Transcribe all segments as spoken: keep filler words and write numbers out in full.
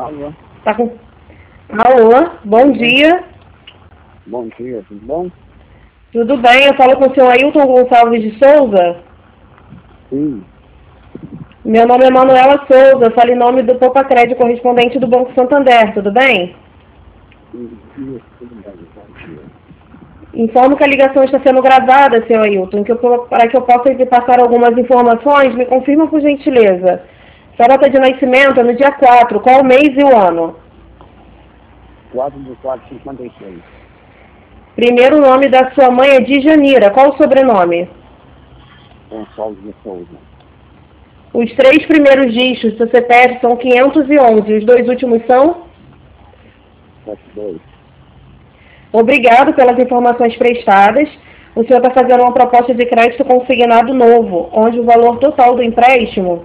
Alô? Tá com... Alô, bom dia. Bom dia, tudo bom? Tudo bem, eu falo com o senhor Ailton Gonçalves de Souza. Sim. Meu nome é Manuela Souza, falo em nome do Poupa Crédito, correspondente do Banco Santander, tudo bem? Sim, sim, tudo bem, bom dia. Informo que a ligação está sendo gravada, senhor Ailton, que eu, para que eu possa lhe passar algumas informações, me confirma por gentileza. Sua data de nascimento é no dia quatro, qual o mês e o ano? quatro de quatro, cinquenta e seis. Primeiro nome da sua mãe é Djanira, qual o sobrenome? Gonçalves de Souza. Os três primeiros dígitos do C P F são quinhentos e onze, os dois últimos são? setenta e dois. Obrigado pelas informações prestadas. O senhor está fazendo uma proposta de crédito consignado novo, onde o valor total do empréstimo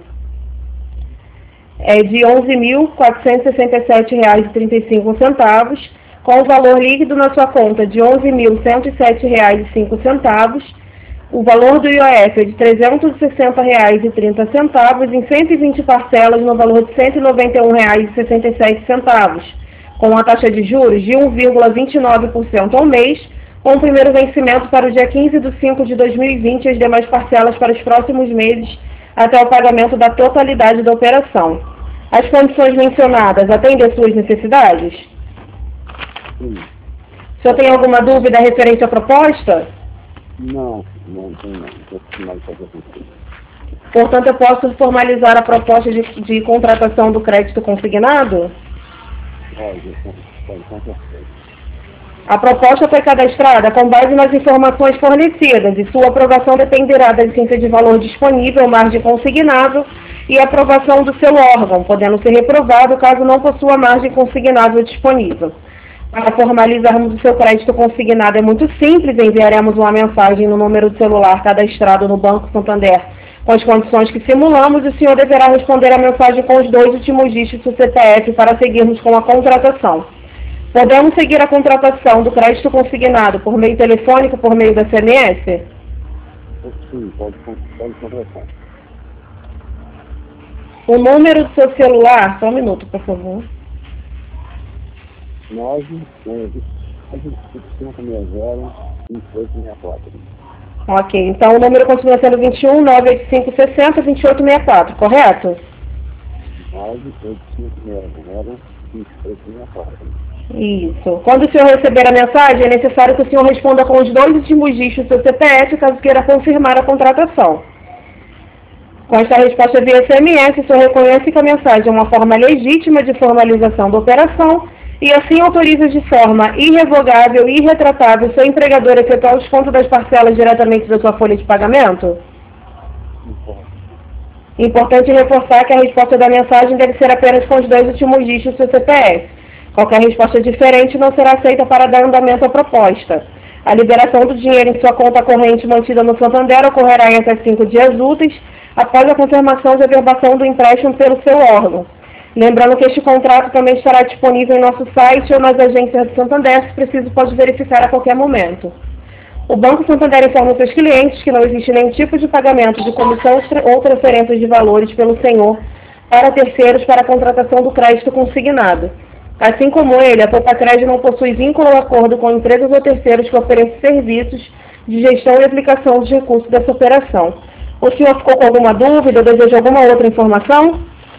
é de onze mil quatrocentos e sessenta e sete reais e trinta e cinco centavos, com o valor líquido na sua conta de onze mil cento e sete reais e cinco centavos. O valor do I O F é de trezentos e sessenta reais e trinta centavos em cento e vinte parcelas no valor de cento e noventa e um reais e sessenta e sete centavos, com uma taxa de juros de um vírgula vinte e nove por cento ao mês, com o primeiro vencimento para o dia quinze de cinco de dois mil e vinte e as demais parcelas para os próximos meses até o pagamento da totalidade da operação. As condições mencionadas atendem às suas necessidades? Sim. O senhor tem alguma dúvida referente à proposta? Não, não tem não. Estou acostumado a fazer isso. Portanto, eu posso formalizar a proposta de, de contratação do crédito consignado? Pode, pode, com certeza. A proposta foi cadastrada com base nas informações fornecidas e sua aprovação dependerá da licença de valor disponível, margem consignado e aprovação do seu órgão, podendo ser reprovado caso não possua margem consignável disponível. Para formalizarmos o seu crédito consignado é muito simples, enviaremos uma mensagem no número de celular cadastrado no Banco Santander com as condições que simulamos e o senhor deverá responder a mensagem com os dois últimos dígitos do C P F para seguirmos com a contratação. Podemos seguir a contratação do crédito consignado por meio telefônico, por meio da S M S? Sim, pode, pode contratar. O número do seu celular, só um minuto, por favor. nove, onze, cinco seis zero, vinte e oito sessenta e quatro. Ok, então o número continua sendo vinte e um, nove oito cinco, sessenta, vinte e oito sessenta e quatro, correto? nove oito cinco zero, vinte e oito sessenta e quatro. Isso. Quando o senhor receber a mensagem, é necessário que o senhor responda com os dois últimos dígitos do seu C P F, caso queira confirmar a contratação. Com esta resposta via S M S, o senhor reconhece que a mensagem é uma forma legítima de formalização da operação e assim autoriza de forma irrevogável e irretratável o seu empregador a efetuar o desconto das parcelas diretamente da sua folha de pagamento? Importante reforçar que a resposta da mensagem deve ser apenas com os dois últimos dígitos do seu C P F. Qualquer resposta diferente não será aceita para dar andamento à proposta. A liberação do dinheiro em sua conta corrente mantida no Santander ocorrerá em até cinco dias úteis após a confirmação de averbação do empréstimo pelo seu órgão. Lembrando que este contrato também estará disponível em nosso site ou nas agências do Santander, se preciso pode verificar a qualquer momento. O Banco Santander informa seus clientes que não existe nenhum tipo de pagamento de comissão ou transferência de valores pelo senhor para terceiros para a contratação do crédito consignado. Assim como ele, a Poupa Crédito não possui vínculo ou acordo com empresas ou terceiros que ofereçam serviços de gestão e aplicação dos recursos dessa operação. O senhor ficou com alguma dúvida ou deseja alguma outra informação?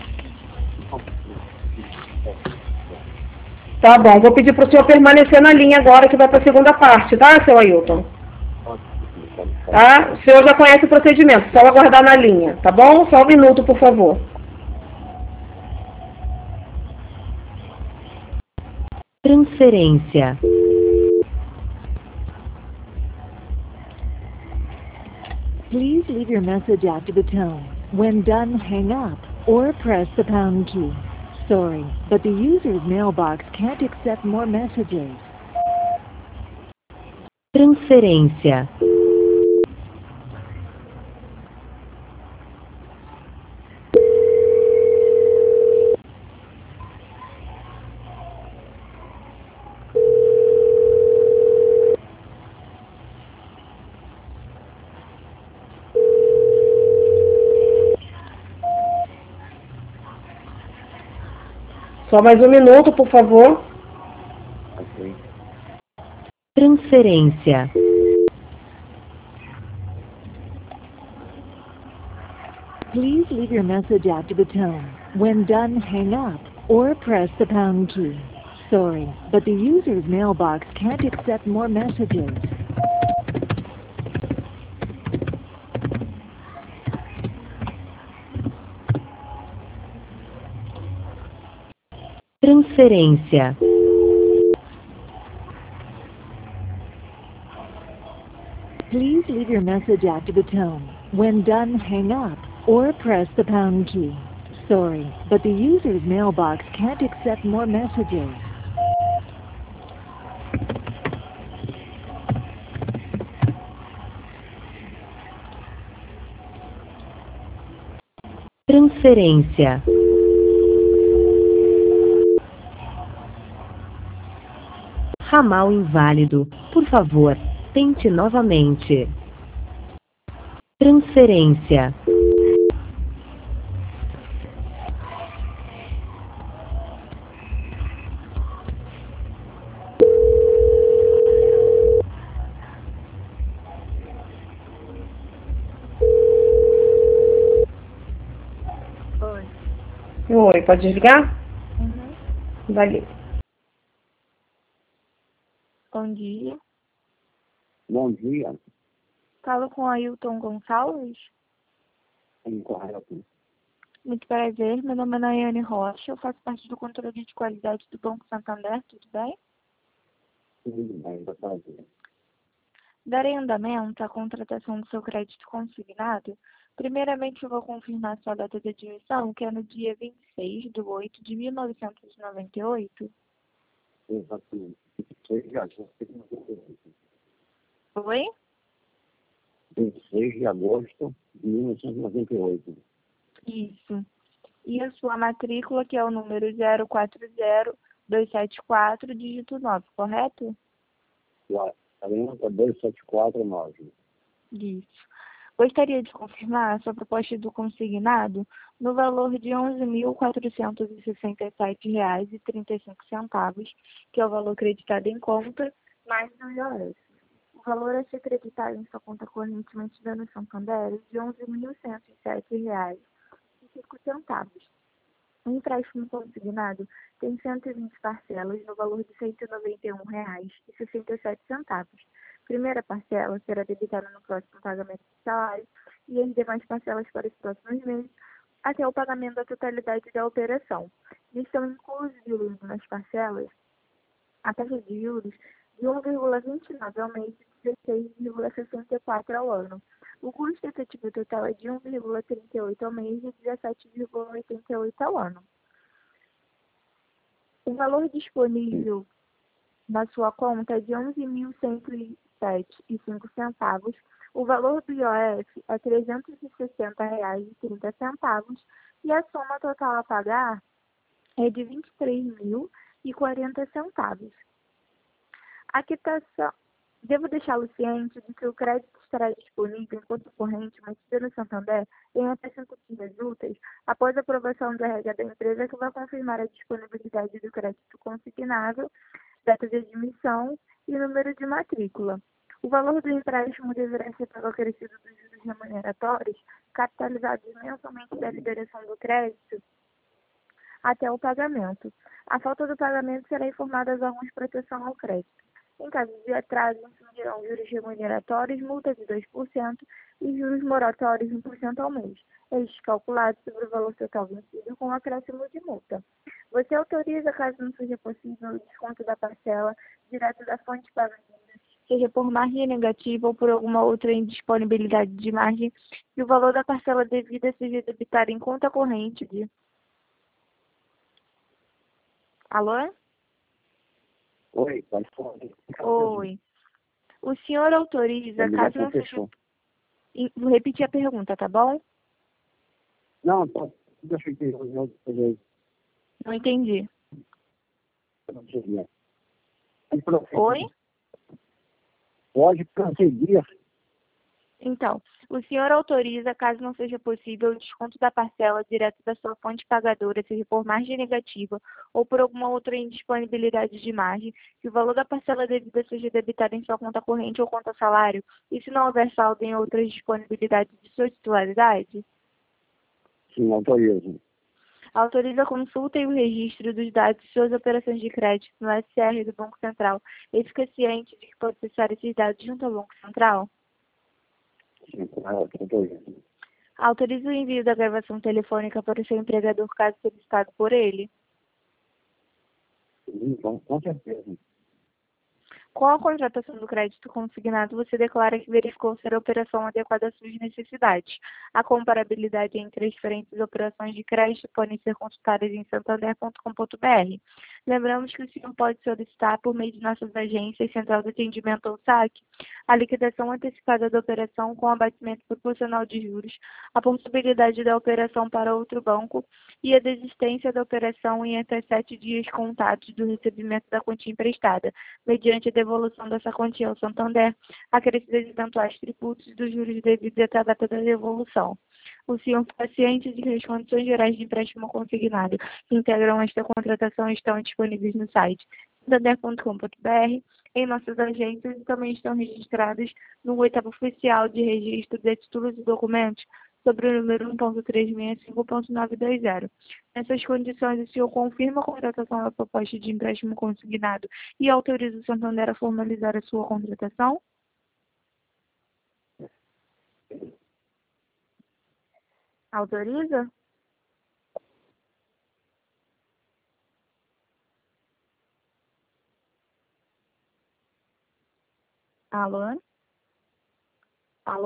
Tá bom, vou pedir para o senhor permanecer na linha agora que vai para a segunda parte, tá, seu Ailton? Tá? O senhor já conhece o procedimento, só aguardar na linha, tá bom? Só um minuto, por favor. Transferência. Please leave your message after the tone. When done, hang up or press the pound key. Sorry, but the user's mailbox can't accept more messages. Transferência. Só mais um minuto, por favor. Ok. Transferência. Please leave your message after the tone. When done, hang up or press the pound key. Sorry, but the user's mailbox can't accept more messages. Transferência. Please leave your message after the tone. When done, hang up or press the pound key. Sorry, but the user's mailbox can't accept more messages. Transferência. Ramal inválido. Por favor, tente novamente. Transferência. Oi. Oi, pode desligar? Uhum. Dali. Bom dia. Bom dia. Falo com Ailton Gonçalves. Incorreto. Muito prazer. Meu nome é Nayane Rocha. Eu faço parte do controle de qualidade do Banco Santander. Tudo bem? Tudo bem, vai fazer. Darei andamento à contratação do seu crédito consignado. Primeiramente, eu vou confirmar sua data de admissão, que é no dia vinte e seis de oito de mil novecentos e noventa e oito. Exatamente. vinte e seis de agosto de noventa e oito. Oi? vinte e seis de agosto de mil novecentos e noventa e oito. Isso. E a sua matrícula, que é o número zero quatro zero dois sete quatro, dígito nove, correto? quarenta dois sete quatro nove. Isso. Gostaria de confirmar a sua proposta do consignado no valor de onze mil quatrocentos e sessenta e sete reais e trinta e cinco centavos, que é o valor creditado em conta, mais do I O S. O valor a ser creditado em sua conta corrente mantida no Santander é de onze mil cento e sete reais e cinco centavos. O empréstimo consignado tem cento e vinte parcelas no valor de cento e noventa e um reais e sessenta e sete centavos. Primeira parcela será debitada no próximo pagamento do salário e as demais parcelas para os próximos meses até o pagamento da totalidade da operação. Estão inclusos juros nas parcelas a taxa de juros de um vírgula vinte e nove ao mês e dezesseis vírgula sessenta e quatro ao ano. O custo efetivo total é de um vírgula trinta e oito ao mês e dezessete vírgula oitenta e oito ao ano. O valor disponível na sua conta é de onze mil cento e sete reais e cinco centavos. O valor do I O F é trezentos e sessenta reais e trinta centavos e a soma total a pagar é de vinte e três mil e quarenta centavos. A quitação. Devo deixá-lo ciente de que o crédito estará disponível em conta corrente mantida no Santander em até cinco dias úteis após a aprovação da regra da empresa, que vai confirmar a disponibilidade do crédito consignado, data de admissão e número de matrícula. O valor do empréstimo deverá ser pelo acrescido dos juros remuneratórios, capitalizados mensalmente da liberação do crédito até o pagamento. A falta do pagamento será informada às órgãos de proteção ao crédito. Em caso de atraso, incidirão juros remuneratórios, multa de dois por cento e juros moratórios de um por cento ao mês. Estes calculados sobre o valor total vencido com acréscimo de multa. Você autoriza, caso não seja possível, o desconto da parcela direto da fonte pagada, seja por margem negativa ou por alguma outra indisponibilidade de margem, e o valor da parcela devida seja debitado em conta corrente de... Alô? Oi, pode falar. Oi. O senhor autoriza, caso não seja... Vou repetir a pergunta, tá bom? Não, tá. Deixa eu ver. Eu peguei. Não entendi. Não seria. Oi? Pode prosseguir. Então, o senhor autoriza, caso não seja possível, o desconto da parcela direto da sua fonte pagadora, seja por margem negativa ou por alguma outra indisponibilidade de margem, que o valor da parcela devida seja debitado em sua conta corrente ou conta salário, e se não houver saldo em outras disponibilidades de sua titularidade? Sim, autorizo. Autoriza a consulta e o registro dos dados de suas operações de crédito no S R do Banco Central e fica ciente de que pode acessar esses dados junto ao Banco Central? Sim, correto, autorizo. Autoriza o envio da gravação telefônica para o seu empregador caso solicitado por ele? Sim, com, com certeza. Com a contratação do crédito consignado, você declara que verificou ser a operação adequada às suas necessidades. A comparabilidade entre as diferentes operações de crédito podem ser consultadas em santander ponto com ponto br. Lembramos que o senhor pode solicitar, por meio de nossas agências, Central de Atendimento ou S A C, a liquidação antecipada da operação com abatimento proporcional de juros, a possibilidade da operação para outro banco e a desistência da operação em até sete dias contados do recebimento da quantia emprestada, mediante a devolução dessa quantia ao Santander, acrescidas de eventuais tributos dos juros devidos até a data da devolução. O senhor paciente de que as condições gerais de empréstimo consignado que integram esta contratação estão disponíveis no site santander ponto com ponto br, em nossas agências e também estão registradas no oitavo oficial de registro de títulos e documentos sobre o número um ponto trezentos e sessenta e cinco ponto novecentos e vinte. Nessas condições, o senhor confirma a contratação da proposta de empréstimo consignado e autoriza o Santander a formalizar a sua contratação? Autoriza? Alô?